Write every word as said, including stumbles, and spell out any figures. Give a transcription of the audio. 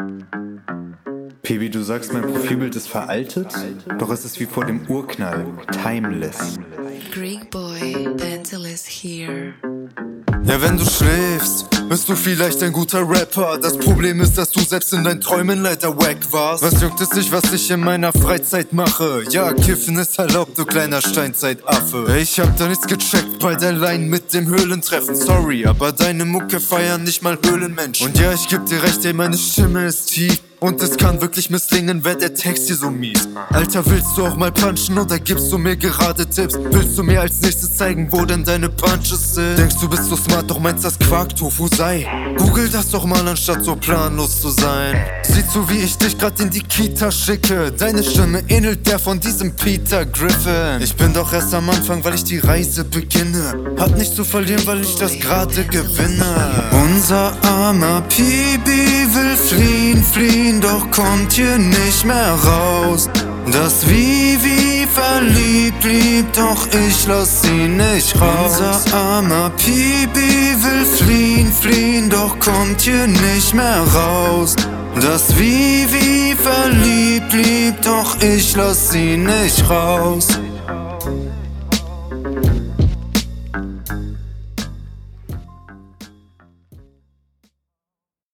Pebi, du sagst, mein Profilbild ist veraltet, doch es ist wie vor dem Urknall, timeless. Greek boy, Pantelis here. Ja, wenn du schläfst, bist du vielleicht ein guter Rapper. Das Problem ist, dass du selbst in deinen Träumen leider wack warst. Was juckt es dich, was ich in meiner Freizeit mache? Ja, Kiffen ist erlaubt, du kleiner Steinzeitaffe. Ich hab da nichts gecheckt bei der Line mit dem Höhlentreffen. Sorry, aber deine Mucke feiern nicht mal Höhlenmenschen. Und ja, ich geb dir recht, ey, meine Stimme ist tief. Und es kann wirklich misslingen, wär der Text hier so mies. Alter, willst du auch mal punchen oder gibst du mir gerade Tipps? Willst du mir als nächstes zeigen, wo denn deine Punches sind? Denkst du bist so smart, doch meinst das Quark, Tofu sei. Google das doch mal, anstatt so planlos zu sein. Sieh zu, wie ich dich grad in die Kita schicke. Deine Stimme ähnelt der von diesem Peter Griffin. Ich bin doch erst am Anfang, weil ich die Reise beginne. Hab nichts zu verlieren, weil ich das gerade gewinne. Unser armer Pebi will fliehen, fliehen, doch kommt hier nicht mehr raus. Das Vivi verliebt blieb, doch ich lass sie nicht raus. Unser armer Pebi will fliehen, fliehen, doch kommt hier nicht mehr raus. Das Vivi verliebt blieb, doch ich lass sie nicht raus.